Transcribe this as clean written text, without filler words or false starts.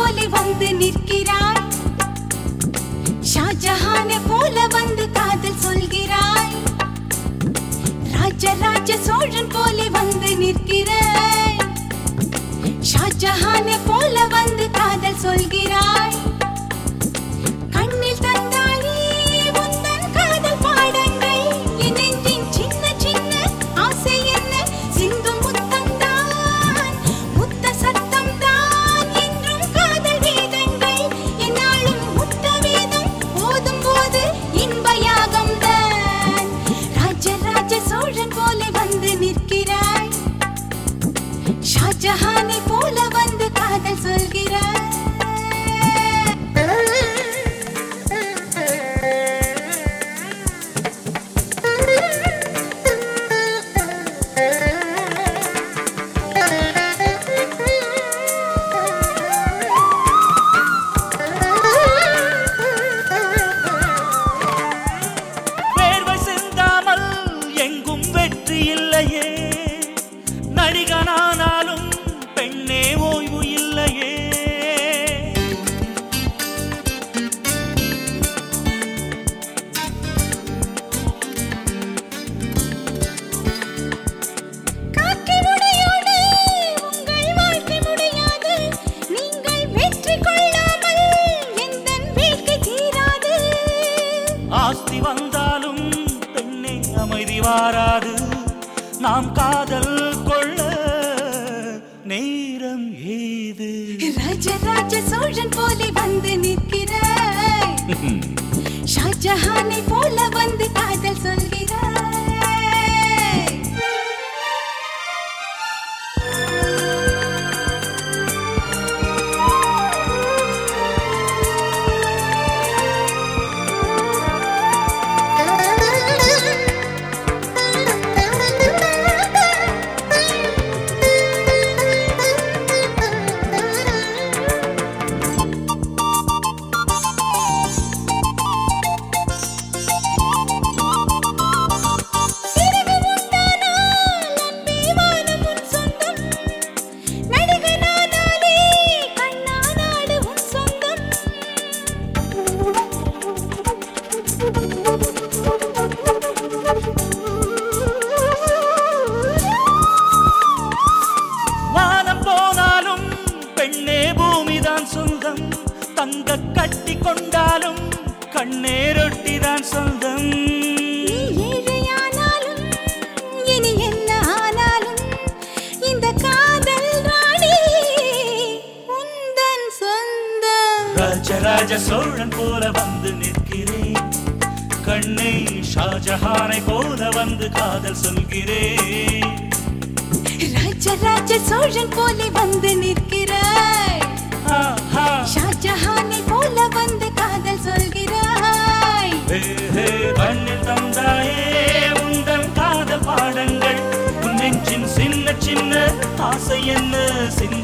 போல வந்து நிற்கிறாய், ஷாஜஹானை போல வந்து காதல் சொல்கிறாய். ராஜராஜ சோழன் போல வந்து நிற்கிறாய், ஷாஜஹானை போல வந்து காதல் சொல்கிறாய். கண்ணில் தந்தாயே உந்தன் காதல் பாடங்கள், என் நெஞ்சின் சின்ன சின்ன ஆசை என்ன சிந்தும் முத்தம்தான், முத்த சத்தம்தான் என்றும் காதல் வேதங்கள். என்னாலும் முத்த வேதம் ஓதும் போது இன்ப யாகம்தான். ராஜராஜ சோழன் போல வந்து நிற்கிறாய், ஷாஜஹானை போல வந்து காதல் சொல்கிறாய். வேர்வை சிந்தாமல் எங்கும் வெற்றி இல்லையே, நடிகனானாலும் பெண்ணே ஓய்வு இல்லையே. காக்கை உடையோடு உங்கள் வாழ்க்கை முடியாது, நீங்கள் வெற்றி கொள்ளாமல் எந்தன் வேட்கை தீராது. ஆஸ்தி வந்தாலும் பெண்ணே அமைதி வாராது, நாம் காதல் கொள்ள நேரம் ஏது. ராஜராஜ சோழன் போல வந்து நிற்கிறாய், ஷாஜஹானை போல வந்து காதல் சொல்கிறாய். சிறகு உண்டானால் அன்பே வானம் உன் சொந்தம், நடிகனானாலே கண்ணா நாடு உன் சொந்தம். வானம் போனாலும் பெண்ணே பூமிதான் சொந்தம், தங்க கட்டி கொண்டாலும் கண்ணே ரொட்டிதான் சொந்தம். நீ ஏழையானாலும் இனி என்ன ஆனாலும் இந்த காதல் ராணி உந்தன் சொந்தம். ராஜராஜ சோழன் போல வந்து நிற்கிறேன், கண்ணை ஷாஜஹானை போல வந்து காதல் சொல்கிறேன். ராஜராஜ சோழன் போல வந்து நிற்கிறாய், ஆஹா. ஷாஜஹானை போல வந்து காதல் சொல்கிறாய். ஹே, ஹே, கண்ணில் தந்தாயே உந்தன் காதல் பாடங்கள், உன் நெஞ்சின் சின்ன சின்ன ஆசை என்ன